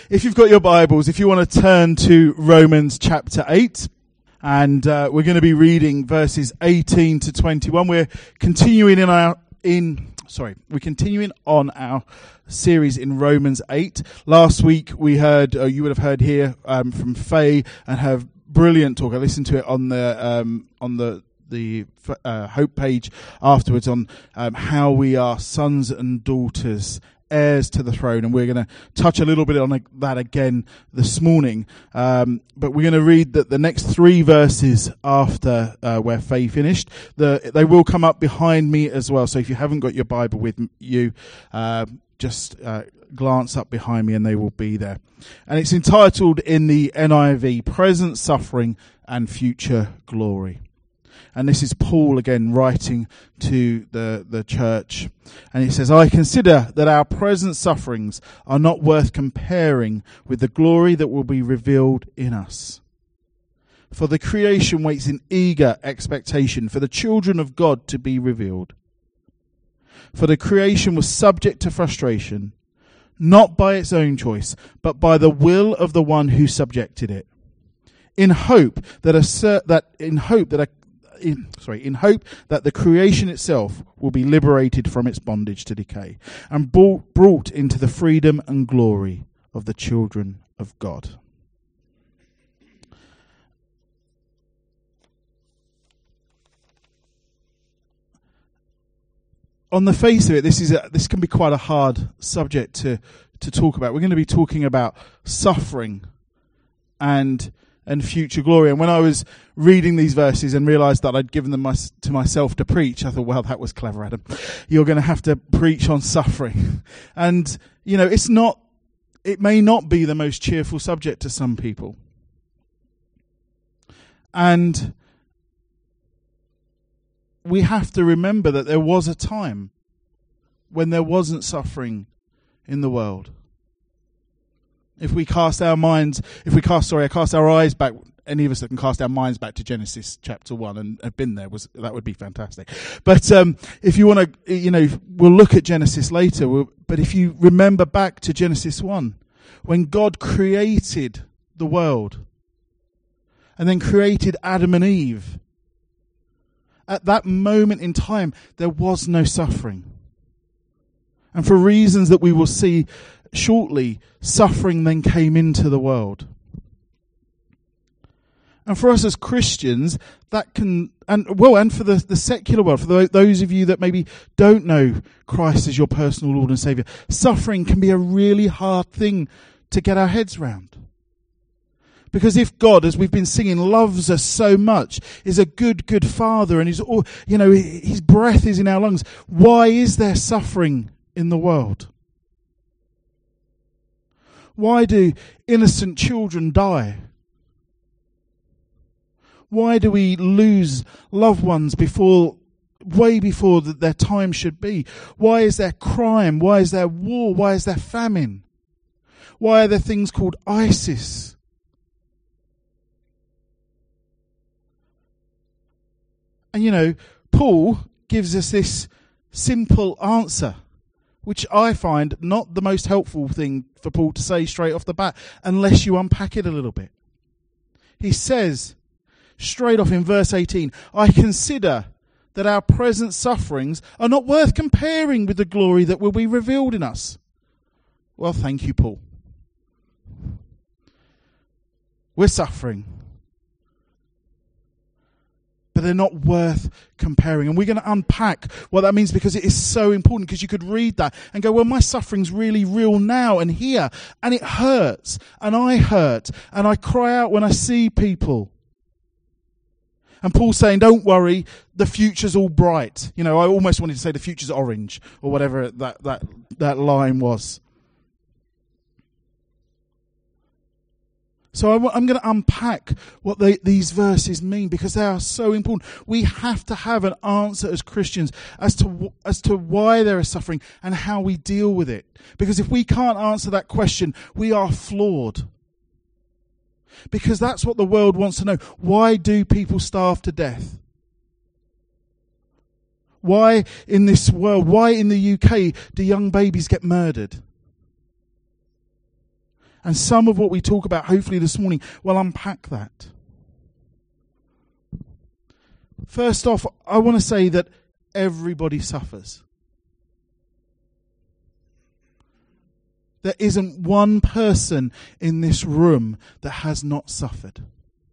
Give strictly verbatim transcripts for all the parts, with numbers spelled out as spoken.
If you've got your Bibles, if you want to turn to Romans chapter eight, and uh, we're going to be reading verses eighteen to twenty-one. We're continuing in our in sorry, we're continuing on our series in Romans eight. Last week we heard, uh, you would have heard here um, from Faye and her brilliant talk. I listened to it on the um, on the the uh, Hope page afterwards on um, how we are sons and daughters, heirs to the throne, and we're going to touch a little bit on that again this morning. Um, but we're going to read that the next three verses after uh, where Faye finished. The, they will come up behind me as well. So if you haven't got your Bible with you, uh, just uh, glance up behind me, and they will be there. And it's entitled in the N I V, "Present Suffering and Future Glory." And this is Paul again writing to the, the church. And he says, "I consider that our present sufferings are not worth comparing with the glory that will be revealed in us. For the creation waits in eager expectation for the children of God to be revealed. For the creation was subject to frustration, not by its own choice, but by the will of the one who subjected it, in hope that a that in hope that a In, sorry, in hope that the creation itself will be liberated from its bondage to decay and brought, brought into the freedom and glory of the children of God." On the face of it, this is a, this can be quite a hard subject to to talk about. We're going to be talking about suffering and and future glory. And when I was reading these verses and realised that I'd given them my, to myself to preach, I thought, well, that was clever, Adam. You're going to have to preach on suffering. And, you know, it's not, it may not be the most cheerful subject to some people. And we have to remember that there was a time when there wasn't suffering in the world. If we cast our minds, if we cast, sorry, cast our eyes back, any of us that can cast our minds back to Genesis chapter one and have been there, was that would be fantastic. But um, if you want to, you know, we'll look at Genesis later. We'll, but if you remember back to Genesis one, when God created the world and then created Adam and Eve, at that moment in time, there was no suffering. And for reasons that we will see shortly, suffering then came into the world. And for us as Christians, that can, and well, and for the, the secular world, for the, those of you that maybe don't know Christ as your personal Lord and Saviour, suffering can be a really hard thing to get our heads round. Because if God, as we've been singing, loves us so much, is a good, good Father, and He's, you know, His breath is in our lungs, why is there suffering in the world? Why do innocent children die? Why do we lose loved ones before, way before the, their time should be? Why is there crime? Why is there war? Why is there famine? Why are there things called ISIS? And you know, Paul gives us this simple answer, which I find not the most helpful thing for Paul to say straight off the bat, unless you unpack it a little bit. He says, straight off in verse eighteen, "I consider that our present sufferings are not worth comparing with the glory that will be revealed in us." Well, thank you, Paul. We're suffering, but they're not worth comparing. And we're going to unpack what that means, because it is so important. Because you could read that and go, well, my suffering's really real now and here, and it hurts, and I hurt, and I cry out when I see people. And Paul's saying, don't worry, the future's all bright. You know, I almost wanted to say the future's orange, or whatever that, that, that line was. So I'm going to unpack what they, these verses mean, because they are so important. We have to have an answer as Christians as to as to why there is suffering and how we deal with it. Because if we can't answer that question, we are flawed. Because that's what the world wants to know. Why do people starve to death? Why in this world, why in the U K do young babies get murdered? And some of what we talk about, hopefully this morning, will unpack that. First off, I want to say that everybody suffers. There isn't one person in this room that has not suffered.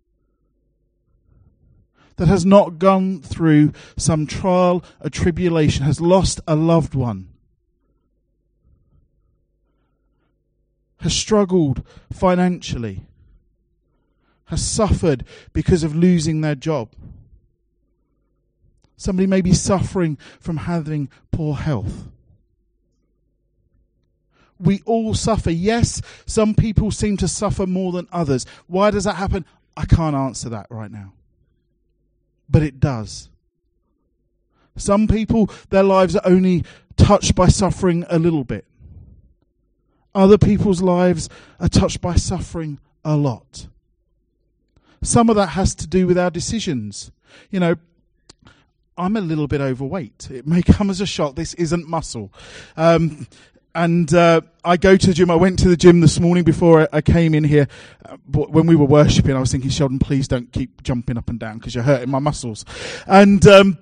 That has not gone through some trial, a tribulation, has lost a loved one. Has struggled financially. Has suffered because of losing their job. Somebody may be suffering from having poor health. We all suffer. Yes, some people seem to suffer more than others. Why does that happen? I can't answer that right now. But it does. Some people, their lives are only touched by suffering a little bit. Other people's lives are touched by suffering a lot. Some of that has to do with our decisions. You know, I'm a little bit overweight. It may come as a shock. This isn't muscle. Um, and uh, I go to the gym. I went to the gym this morning before I, I came in here. Uh, when we were worshipping, I was thinking, Sheldon, please don't keep jumping up and down because you're hurting my muscles. And um,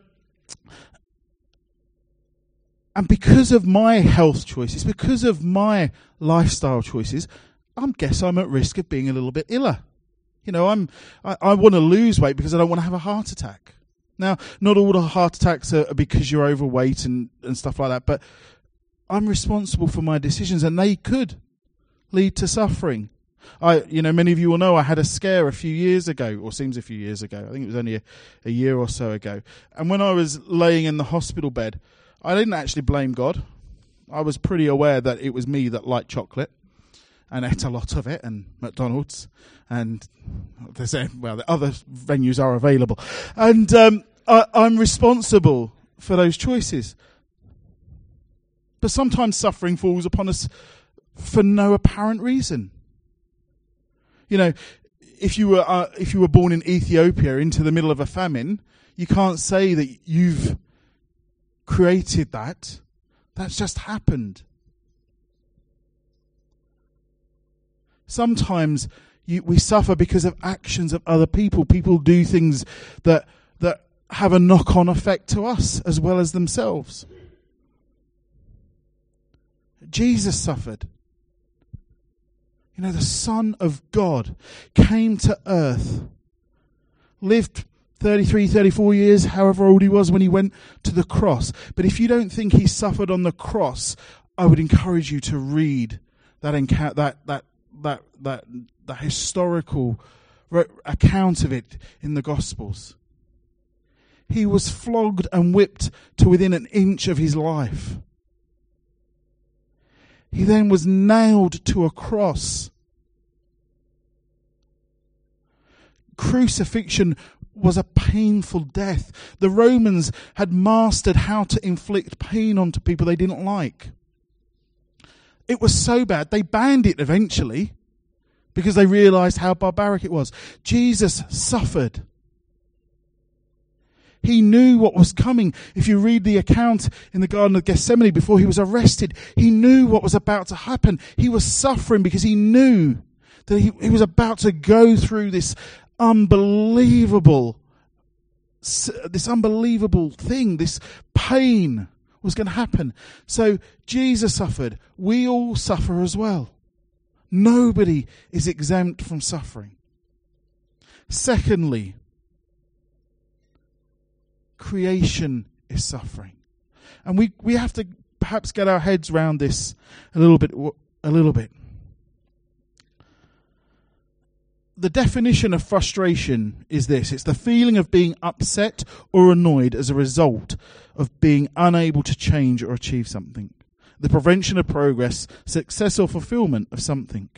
and because of my health choices, because of my lifestyle choices, I guess I'm at risk of being a little bit iller. You know, I'm I, I want to lose weight because I don't want to have a heart attack. Now, not all the heart attacks are because you're overweight and, and stuff like that, but I'm responsible for my decisions, and they could lead to suffering. I, you know, many of you will know I had a scare a few years ago, or seems a few years ago. I think it was only a, a year or so ago. And when I was laying in the hospital bed, I didn't actually blame God. I was pretty aware that it was me that liked chocolate and ate a lot of it, and McDonald's, and there's well, the other venues are available, and um, I, I'm responsible for those choices. But sometimes suffering falls upon us for no apparent reason. You know, if you were uh, if you were born in Ethiopia into the middle of a famine, you can't say that you've created that. That's just happened. Sometimes you, we suffer because of actions of other people. People do things that that have a knock-on effect to us as well as themselves. Jesus suffered. You know, the Son of God came to earth, lived thirty-three, thirty-four years, however old he was when he went to the cross. But if you don't think he suffered on the cross, I would encourage you to read that enca- that that that that that historical re- account of it in the Gospels. He was flogged and whipped to within an inch of his life. He then was nailed to a cross. Crucifixion was a painful death. The Romans had mastered how to inflict pain onto people they didn't like. It was so bad, they banned it eventually because they realized how barbaric it was. Jesus suffered. He knew what was coming. If you read the account in the Garden of Gethsemane before he was arrested, he knew what was about to happen. He was suffering because he knew that he, he was about to go through this unbelievable, this unbelievable thing, this pain was going to happen. So Jesus suffered. We all suffer as well. Nobody is exempt from suffering. Secondly, creation is suffering. And we, we have to perhaps get our heads around this a little bit, a little bit. The definition of frustration is this. It's the feeling of being upset or annoyed as a result of being unable to change or achieve something. The prevention of progress, success or fulfillment of something.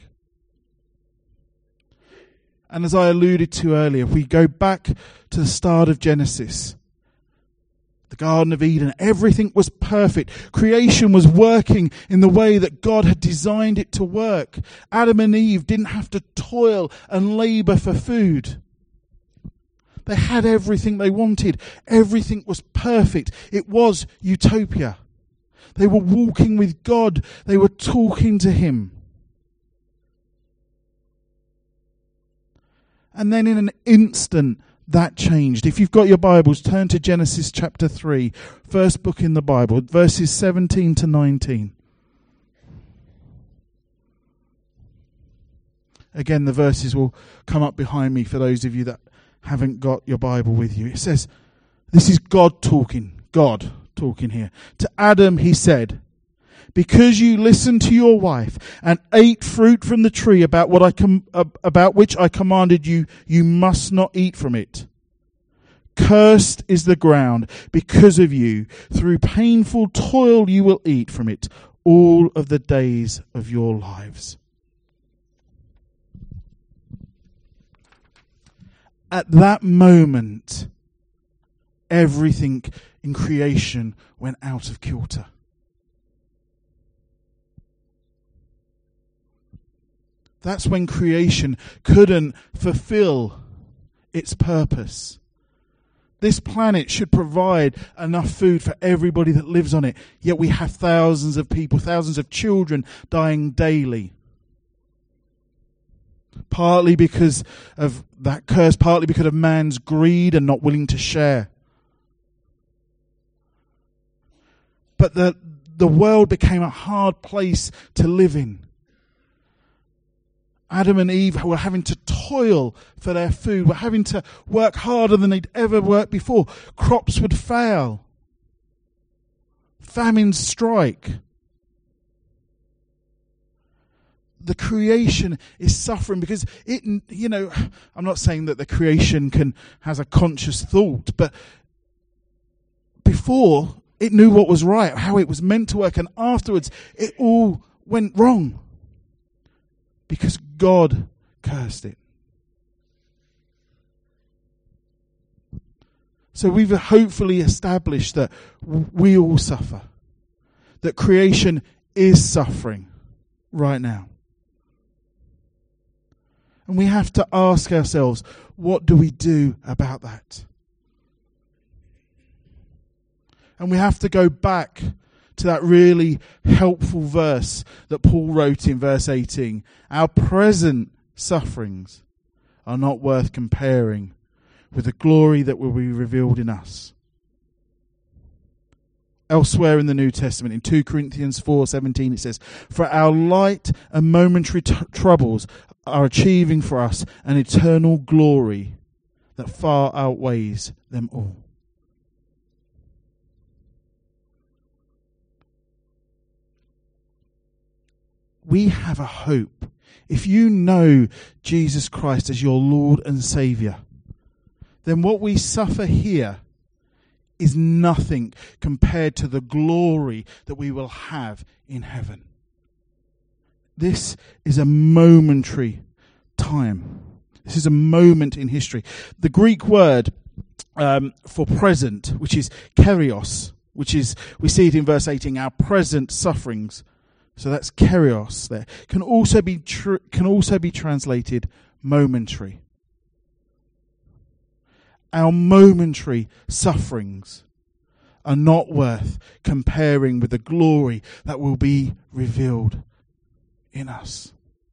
And as I alluded to earlier, if we go back to the start of Genesis, the Garden of Eden, everything was perfect. Creation was working in the way that God had designed it to work. Adam and Eve didn't have to toil and labor for food. They had everything they wanted. Everything was perfect. It was utopia. They were walking with God. They were talking to him. And then in an instant, that changed. If you've got your Bibles, turn to Genesis chapter three, first book in the Bible, verses seventeen to nineteen. Again, the verses will come up behind me for those of you that haven't got your Bible with you. It says, this is God talking, God talking here. To Adam he said, because you listened to your wife and ate fruit from the tree about what I com- about which I commanded you, you must not eat from it. Cursed is the ground because of you. Through painful toil you will eat from it all of the days of your lives. At that moment, everything in creation went out of kilter. That's when creation couldn't fulfill its purpose. This planet should provide enough food for everybody that lives on it, yet we have thousands of people, thousands of children dying daily. Partly because of that curse, partly because of man's greed and not willing to share. But the, the world became a hard place to live in. Adam and Eve were having to toil for their food, were having to work harder than they'd ever worked before. Crops would fail. Famines strike. The creation is suffering because it, you know, I'm not saying that the creation can has a conscious thought, but before it knew what was right, how it was meant to work, and afterwards it all went wrong because God cursed it. So we've hopefully established that we all suffer, that creation is suffering right now. And we have to ask ourselves, what do we do about that? And we have to go back to that really helpful verse that Paul wrote in verse eighteen. Our present sufferings are not worth comparing with the glory that will be revealed in us. Elsewhere in the New Testament, in two Corinthians four seventeen, it says, for our light and momentary t- troubles are achieving for us an eternal glory that far outweighs them all. We have a hope. If you know Jesus Christ as your Lord and Saviour, then what we suffer here is nothing compared to the glory that we will have in heaven. This is a momentary time. This is a moment in history. The Greek word um, for present, which is kerios, which is, we see it in verse eighteen, our present sufferings. So that's kerios there. Can also be tr- can also be translated momentary. Our momentary sufferings are not worth comparing with the glory that will be revealed in us.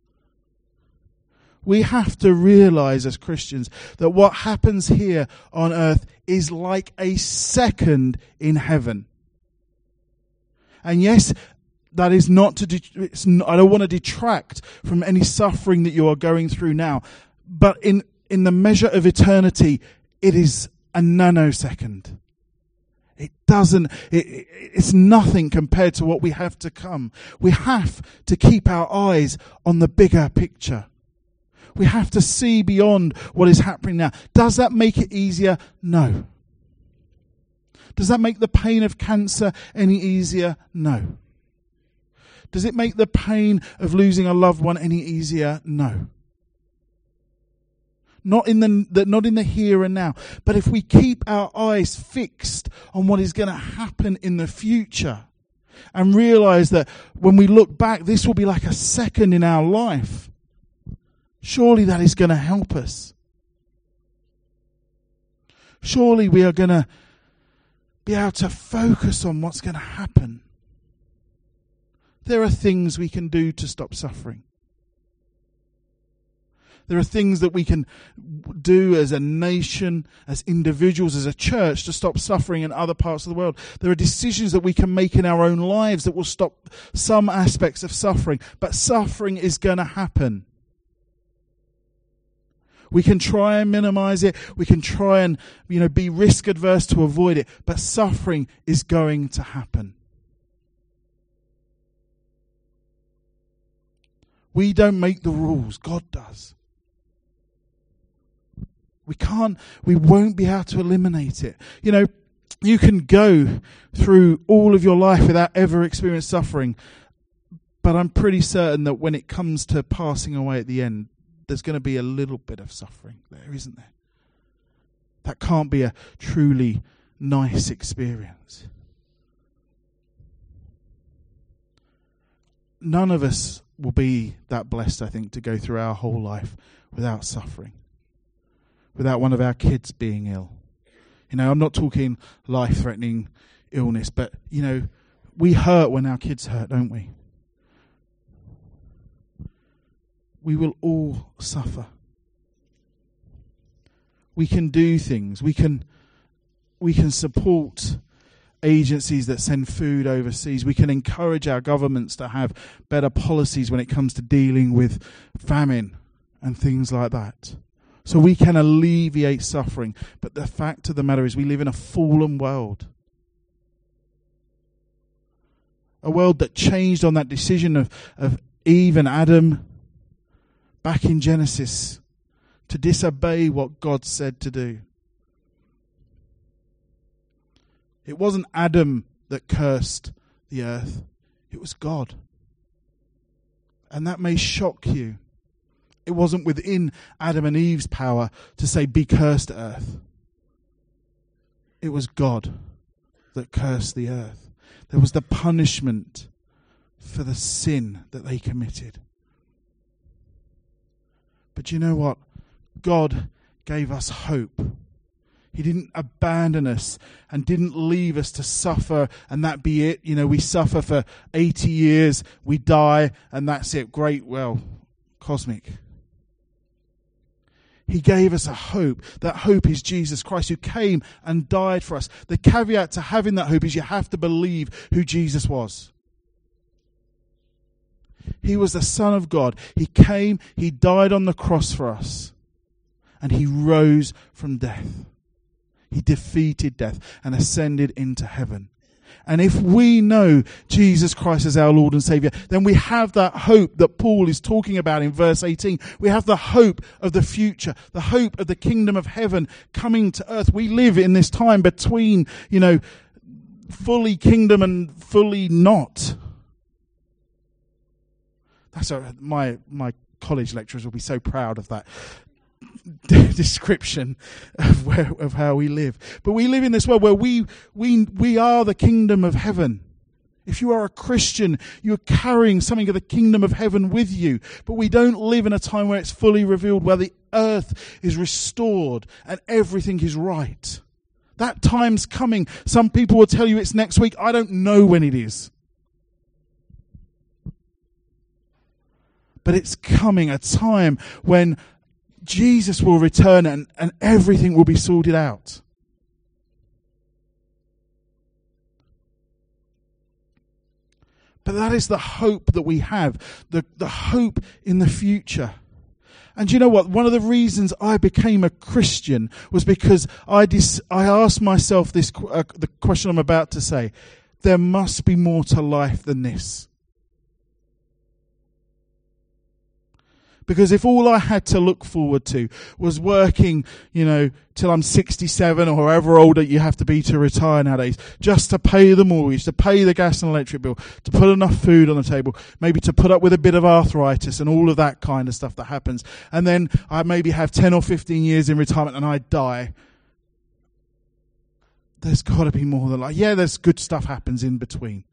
We have to realize as Christians that what happens here on earth is like a second in heaven. And yes, that is not to, de- it's not, I don't want to detract from any suffering that you are going through now. But in, in the measure of eternity, it is a nanosecond. It doesn't, it, it, it's nothing compared to what we have to come. We have to keep our eyes on the bigger picture. We have to see beyond what is happening now. Does that make it easier? No. Does that make the pain of cancer any easier? No. Does it make the pain of losing a loved one any easier? No. Not in the, the not in the here and now. But if we keep our eyes fixed on what is going to happen in the future and realize that when we look back, this will be like a second in our life, surely that is going to help us. Surely we are going to be able to focus on what's going to happen. There are things we can do to stop suffering. There are things that we can do as a nation, as individuals, as a church to stop suffering in other parts of the world. There are decisions that we can make in our own lives that will stop some aspects of suffering. But suffering is going to happen. We can try and minimize it. We can try and, you know, be risk adverse to avoid it. But suffering is going to happen. We don't make the rules. God does. We can't, we won't be able to eliminate it. You know, you can go through all of your life without ever experiencing suffering. But I'm pretty certain that when it comes to passing away at the end, there's going to be a little bit of suffering there, isn't there? That can't be a truly nice experience. None of us will be that blessed, I think, to go through our whole life without suffering. Without one of our kids being ill. You know, I'm not talking life-threatening illness, but, you know, we hurt when our kids hurt, don't we? We will all suffer. We can do things. We can, we can support agencies that send food overseas. We can encourage our governments to have better policies when it comes to dealing with famine and things like that. So we can alleviate suffering. But the fact of the matter is we live in a fallen world. A world that changed on that decision of, of Eve and Adam back in Genesis to disobey what God said to do. It wasn't Adam that cursed the earth. It was God. And that may shock you. It wasn't within Adam and Eve's power to say, be cursed, earth. It was God that cursed the earth. There was the punishment for the sin that they committed. But you know what? God gave us hope. He didn't abandon us and didn't leave us to suffer and that be it. You know, we suffer for eighty years, we die, and that's it. Great, well, cosmic. He gave us a hope. That hope is Jesus Christ, who came and died for us. The caveat to having that hope is you have to believe who Jesus was. He was the Son of God. He came, he died on the cross for us, and he rose from death. He defeated death and ascended into heaven. And if we know Jesus Christ as our Lord and Saviour, then we have that hope that Paul is talking about in verse eighteen. We have the hope of the future, the hope of the kingdom of heaven coming to earth. We live in this time between, you know, fully kingdom and fully not. That's a, my my college lecturers will be so proud of that description of where of how we live. But we live in this world where we we we are the kingdom of heaven. If you are a Christian, you're carrying something of the kingdom of heaven with you. But we don't live in a time where it's fully revealed, where the earth is restored and everything is right. That time's coming. Some people will tell you it's next week. I don't know when it is. But it's coming, a time when Jesus will return and, and everything will be sorted out. But that is the hope that we have, the, the hope in the future. And you know what? One of the reasons I became a Christian was because I dis- I asked myself this uh, the question I'm about to say. There must be more to life than this. Because if all I had to look forward to was working, you know, till I'm sixty-seven or however old you have to be to retire nowadays, just to pay the mortgage, to pay the gas and electric bill, to put enough food on the table, maybe to put up with a bit of arthritis and all of that kind of stuff that happens, and then I maybe have ten or fifteen years in retirement and I die, there's got to be more than like, yeah, there's good stuff happens in between.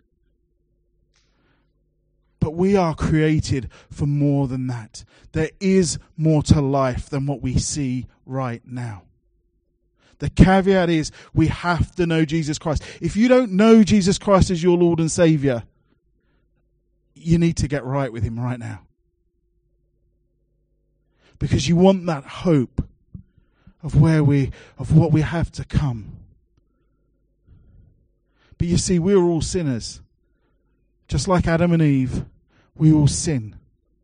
But we are created for more than that. There is more to life than what we see right now. The caveat is we have to know Jesus Christ. If you don't know Jesus Christ as your Lord and Saviour, you need to get right with him right now. because you want that hope of where we, of what we have to come. But you see, we're all sinners. Just like Adam and Eve, we all sin.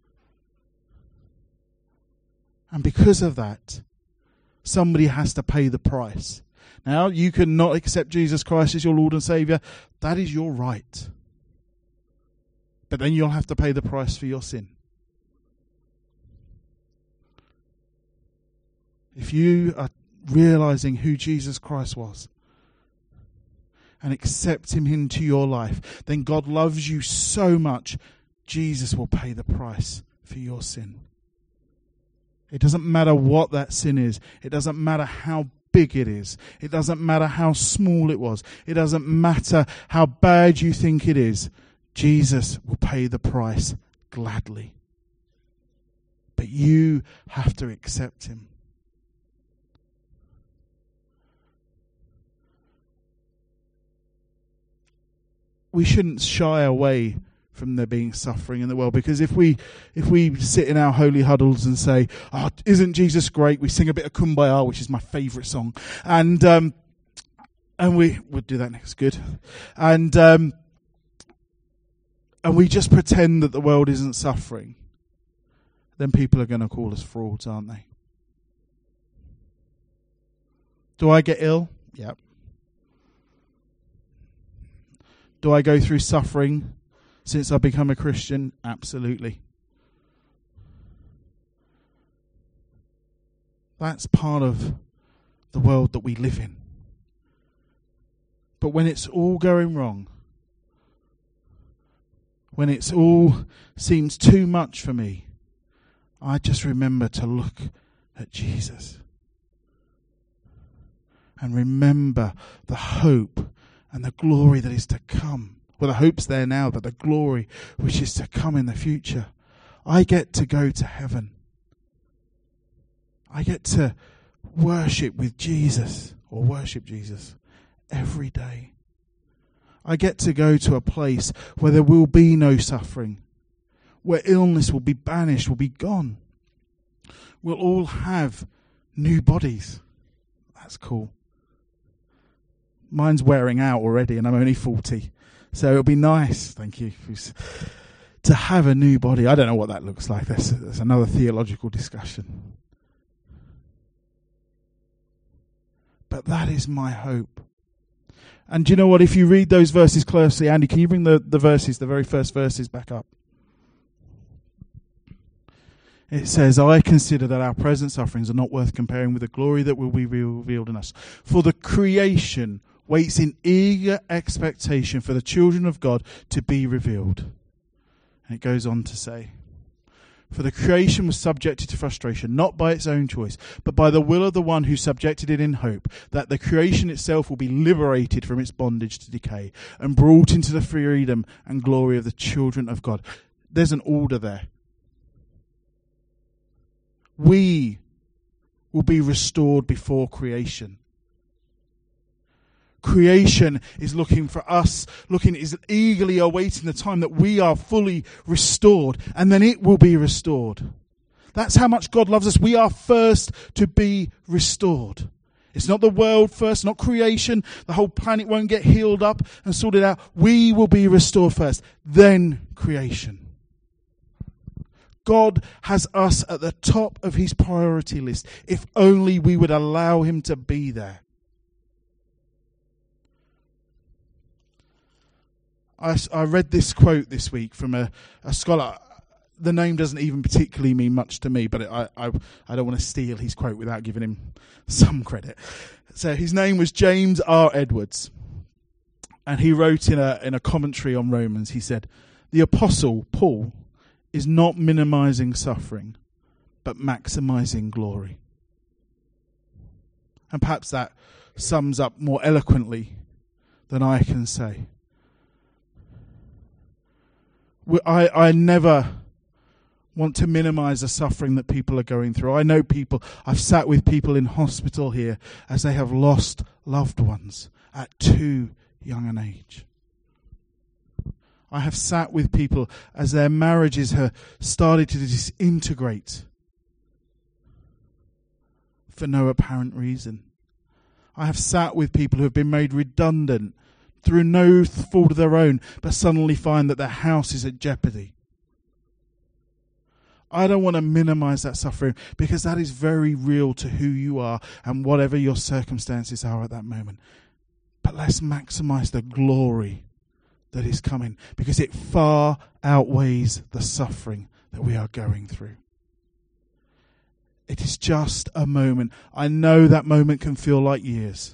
And because of that, somebody has to pay the price. Now, you can not accept Jesus Christ as your Lord and Saviour. That is your right. But then you'll have to pay the price for your sin. If you are realizing who Jesus Christ was and accept him into your life, then God loves you so much, Jesus will pay the price for your sin. It doesn't matter what that sin is. It doesn't matter how big it is. It doesn't matter how small it was. It doesn't matter how bad you think it is. Jesus will pay the price gladly. But you have to accept him. We shouldn't shy away from there being suffering in the world, because if we if we sit in our holy huddles and say, "Oh, isn't Jesus great?" We sing a bit of Kumbaya, which is my favourite song, and um, and we would do that next, good, and um, and we just pretend that the world isn't suffering, then people are going to call us frauds, aren't they? Do I get ill? Yep. Do I go through suffering since I've become a Christian? Absolutely. That's part of the world that we live in. But when it's all going wrong, when it's all seems too much for me, I just remember to look at Jesus and remember the hope and the glory that is to come. Well, the hope's there now, but the glory which is to come in the future. I get to go to heaven. I get to worship with Jesus, or worship Jesus, every day. I get to go to a place where there will be no suffering, where illness will be banished, will be gone. We'll all have new bodies. That's cool. Mine's wearing out already and I'm only forty. So it'll be nice, thank you, to have a new body. I don't know what that looks like. That's, that's another theological discussion. But that is my hope. And do you know what? If you read those verses closely, Andy, can you bring the, the verses, the very first verses back up? It says, I consider that our present sufferings are not worth comparing with the glory that will be revealed in us. For the creation waits in eager expectation for the children of God to be revealed. And it goes on to say, for the creation was subjected to frustration, not by its own choice, but by the will of the one who subjected it in hope, that the creation itself will be liberated from its bondage to decay and brought into the freedom and glory of the children of God. There's an order there. We will be restored before creation. Creation is looking for us, looking is eagerly awaiting the time that we are fully restored, and then it will be restored. That's how much God loves us. We are first to be restored. It's not the world first, not creation. The whole planet won't get healed up and sorted out. We will be restored first, then creation. God has us at the top of his priority list, if only we would allow him to be there. I, I read this quote this week from a, a scholar. The name doesn't even particularly mean much to me, but it, I, I, I don't want to steal his quote without giving him some credit. So his name was James R. Edwards. And he wrote in a, in a commentary on Romans, he said, the Apostle Paul is not minimizing suffering, but maximizing glory. And perhaps that sums up more eloquently than I can say. I, I never want to minimize the suffering that people are going through. I know people, I've sat with people in hospital here as they have lost loved ones at too young an age. I have sat with people as their marriages have started to disintegrate for no apparent reason. I have sat with people who have been made redundant through no fault of their own, but suddenly find that their house is at jeopardy. I don't want to minimize that suffering, because that is very real to who you are and whatever your circumstances are at that moment. But let's maximize the glory that is coming, because it far outweighs the suffering that we are going through. It is just a moment. I know that moment can feel like years.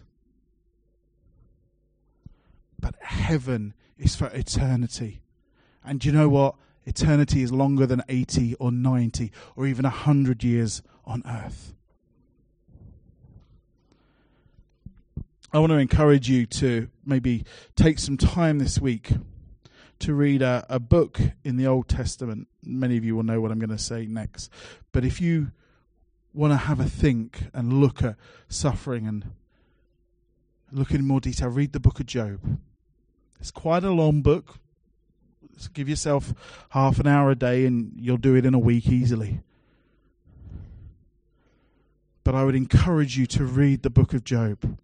But heaven is for eternity. And you know what? Eternity is longer than eighty or ninety or even one hundred years on earth. I want to encourage you to maybe take some time this week to read a, a book in the Old Testament. Many of you will know what I'm going to say next. But if you want to have a think and look at suffering and look in more detail, read the book of Job. It's quite a long book. So give yourself half an hour a day and you'll do it in a week easily. But I would encourage you to read the book of Job.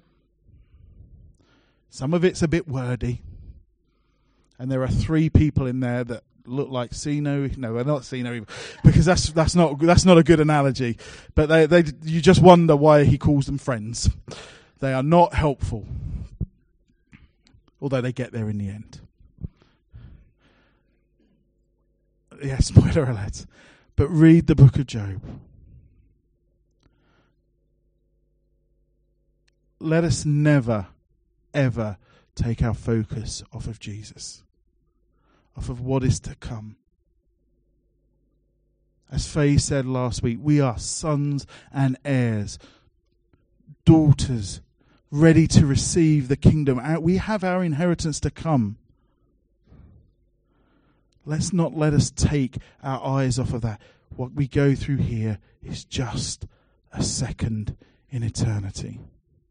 Some of it's a bit wordy. And there are three people in there that look like Sino. No, they're not Sino, because that's that's not that's not a good analogy. But they they you just wonder why he calls them friends. They are not helpful. Although they get there in the end. Yeah, spoiler alert. But read the book of Job. Let us never, ever take our focus off of Jesus, off of what is to come. As Faye said last week, we are sons and heirs, daughters, ready to receive the kingdom. We have our inheritance to come. Let's not let us take our eyes off of that. What we go through here is just a second in eternity.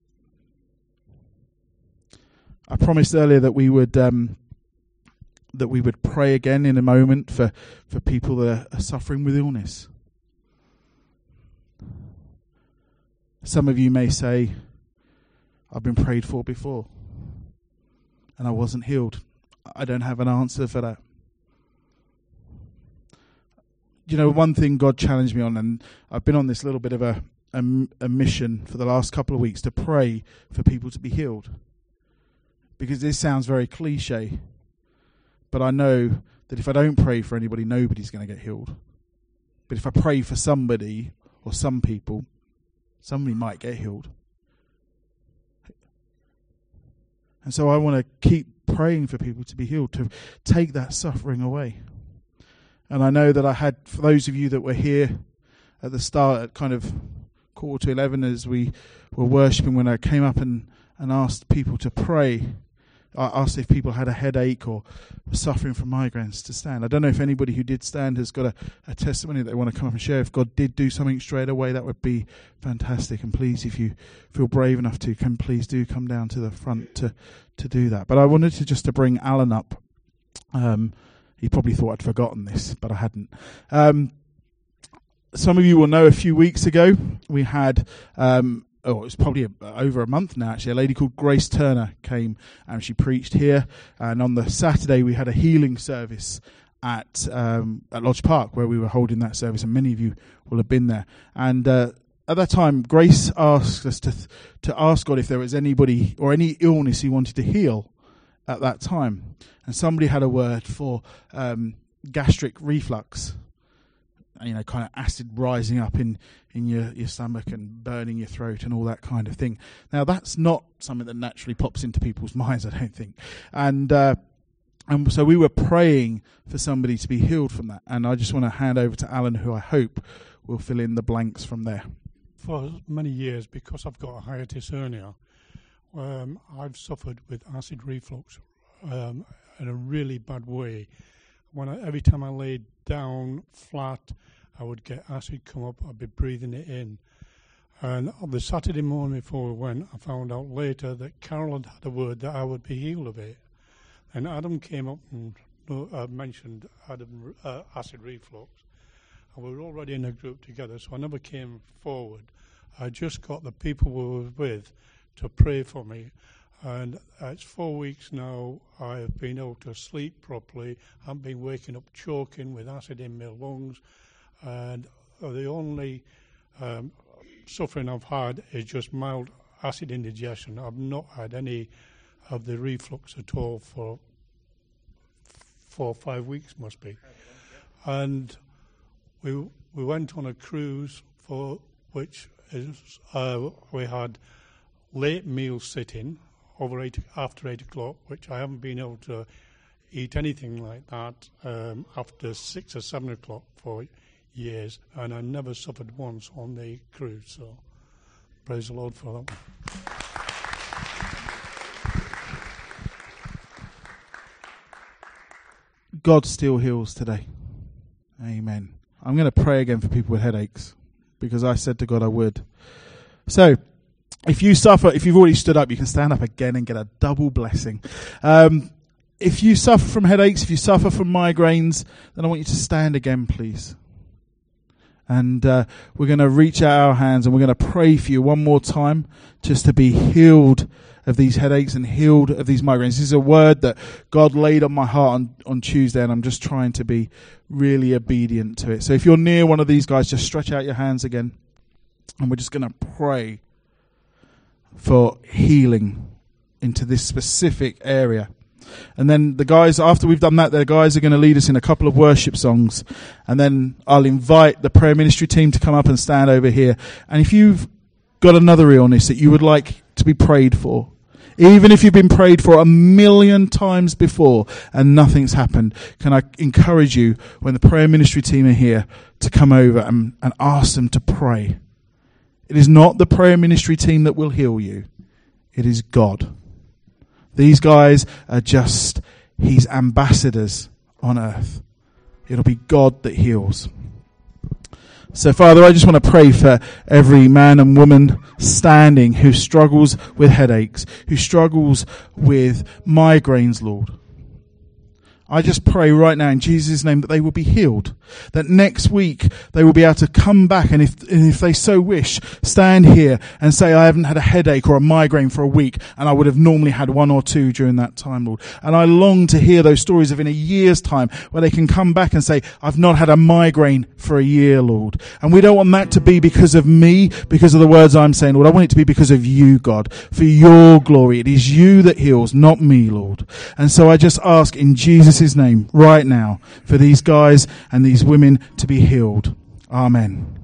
I promised earlier that we would um, that we would pray again in a moment for, for people that are suffering with illness. Some of you may say, I've been prayed for before and I wasn't healed. I don't have an answer for that. You know, one thing God challenged me on, and I've been on this little bit of a, a, a mission for the last couple of weeks to pray for people to be healed. Because this sounds very cliche, but I know that if I don't pray for anybody, nobody's going to get healed. But if I pray for somebody or some people, somebody might get healed. And so I want to keep praying for people to be healed, to take that suffering away. And I know that I had, for those of you that were here at the start at kind of quarter to eleven as we were worshipping, when I came up and, and asked people to pray, I asked if people had a headache or were suffering from migraines to stand. I don't know if anybody who did stand has got a, a testimony that they want to come up and share. If God did do something straight away, that would be fantastic. And please, if you feel brave enough to, can please do come down to the front to, to do that. But I wanted to just to bring Alan up. Um, He probably thought I'd forgotten this, but I hadn't. Um, some of you will know a few weeks ago we had, um, oh, it was probably a, over a month now actually, a lady called Grace Turner came and she preached here. And on the Saturday we had a healing service at um, at Lodge Park where we were holding that service, and many of you will have been there. And uh, at that time, Grace asked us to th- to ask God if there was anybody or any illness he wanted to heal at that time. And somebody had a word for um, gastric reflux, you know, kind of acid rising up in, in your, your stomach and burning your throat and all that kind of thing. Now, that's not something that naturally pops into people's minds, I don't think. And uh, and so we were praying for somebody to be healed from that. And I just want to hand over to Alan, who I hope will fill in the blanks from there. For many years, because I've got a hiatus hernia, um, I've suffered with acid reflux. Um, in a really bad way. When I, every time I laid down flat, I would get acid come up. I'd be breathing it in. And on the Saturday morning before we went, I found out later that Carol had had a word that I would be healed of it. And Adam came up and uh, mentioned Adam, uh, acid reflux. And we were already in a group together, so I never came forward. I just got the people we were with to pray for me. And it's four weeks now. I have been able to sleep properly. I haven't been waking up choking with acid in my lungs. And the only um, suffering I've had is just mild acid indigestion. I've not had any of the reflux at all for four or five weeks, must be. And we we went on a cruise for which is uh, we had late meal sitting over eight after eight o'clock, which I haven't been able to eat anything like that um, after six or seven o'clock for years, and I never suffered once on the cruise. So praise the Lord for that one. God still heals today. Amen. I'm going to pray again for people with headaches because I said to God I would. So, if you suffer, if you've already stood up, you can stand up again and get a double blessing. Um, if you suffer from headaches, if you suffer from migraines, then I want you to stand again, please. And uh, we're going to reach out our hands and we're going to pray for you one more time just to be healed of these headaches and healed of these migraines. This is a word that God laid on my heart on, on Tuesday, and I'm just trying to be really obedient to it. So if you're near one of these guys, just stretch out your hands again. And we're just going to pray for healing into this specific area. And then the guys, after we've done that, the guys are going to lead us in a couple of worship songs. And then I'll invite the prayer ministry team to come up and stand over here. And if you've got another illness that you would like to be prayed for, even if you've been prayed for a million times before and nothing's happened, can I encourage you, when the prayer ministry team are here, to come over and, and ask them to pray. It is not the prayer ministry team that will heal you. It is God. These guys are just his ambassadors on earth. It'll be God that heals. So, Father, I just want to pray for every man and woman standing who struggles with headaches, who struggles with migraines, Lord. I just pray right now in Jesus' name that they will be healed. That next week they will be able to come back and if, and if they so wish, stand here and say, I haven't had a headache or a migraine for a week, and I would have normally had one or two during that time, Lord. And I long to hear those stories of in a year's time where they can come back and say, I've not had a migraine for a year, Lord. And we don't want that to be because of me, because of the words I'm saying, Lord. I want it to be because of you, God, for your glory. It is you that heals, not me, Lord. And so I just ask in Jesus' name right now for these guys and these women to be healed. Amen.